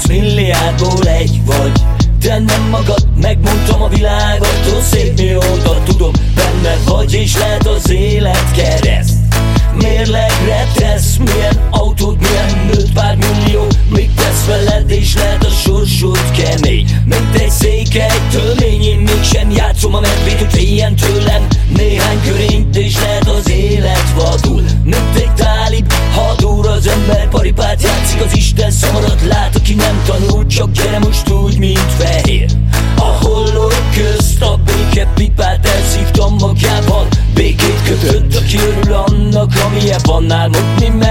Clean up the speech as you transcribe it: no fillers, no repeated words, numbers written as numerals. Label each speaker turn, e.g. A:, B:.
A: 30 milliárdból egy vagy. Te nem magad, megmondtam a világot, szép mióta tudom, benne vagy, és lehet az élet kereszt. Mérlegre tesz, milyen autód, milyen nőtt, pár millió, még tesz veled, és lehet a sorsod kemény, mint egy székely tölmény. Én mégsem játszom a medvét, hogy féljen tőlem néhány körényt, és lehet az élet vadul, mint egy tálib hadúr. Az ember paripát játszik, az Isten szamarat lát, aki nem tanul, csak gyere most úgy, mint fehér. A hollók közt a békepipát elszívtam magjában, békét kötött, aki örül annak, amilyen van, álmodni meg